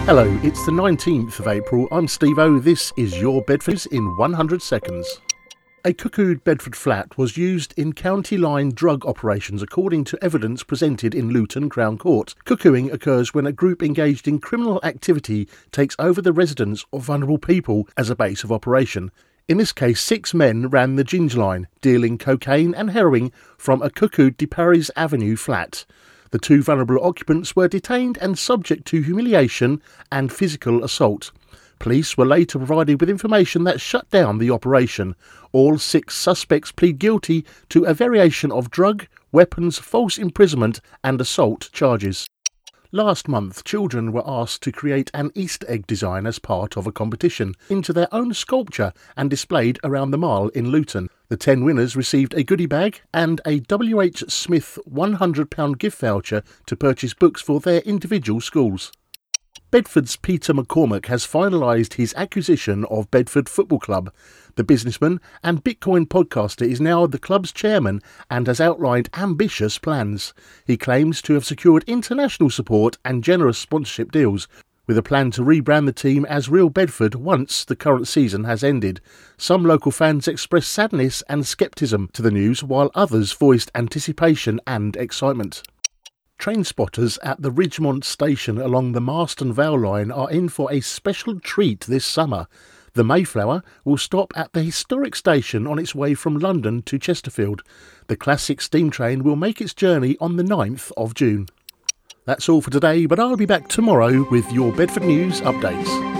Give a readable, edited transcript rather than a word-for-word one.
Hello, it's the 19th of April. I'm Steve-O. This is your Bedford in 100 seconds. A cuckooed Bedford flat was used in county line drug operations according to evidence presented in Luton Crown Court. Cuckooing occurs when a group engaged in criminal activity takes over the residence of vulnerable people as a base of operation. In this case, 6 men ran the Ginger Line, dealing cocaine and heroin from a cuckooed De Paris Avenue flat. The 2 vulnerable occupants were detained and subject to humiliation and physical assault. Police were later provided with information that shut down the operation. All 6 suspects plead guilty to a variation of drug, weapons, false imprisonment and assault charges. Last month, children were asked to create an Easter egg design as part of a competition into their own sculpture and displayed around the Mile in Luton. The 10 winners received a goodie bag and a W.H. Smith £100 gift voucher to purchase books for their individual schools. Bedford's Peter McCormack has finalised his acquisition of Bedford Football Club. The businessman and Bitcoin podcaster is now the club's chairman and has outlined ambitious plans. He claims to have secured international support and generous sponsorship deals, with a plan to rebrand the team as Real Bedford once the current season has ended. Some local fans expressed sadness and scepticism to the news, while others voiced anticipation and excitement. Train spotters at the Ridgemont station along the Marston Vale line are in for a special treat this summer. The Mayflower will stop at the historic station on its way from London to Chesterfield. The classic steam train will make its journey on the 9th of June. That's all for today, but I'll be back tomorrow with your Bedford News updates.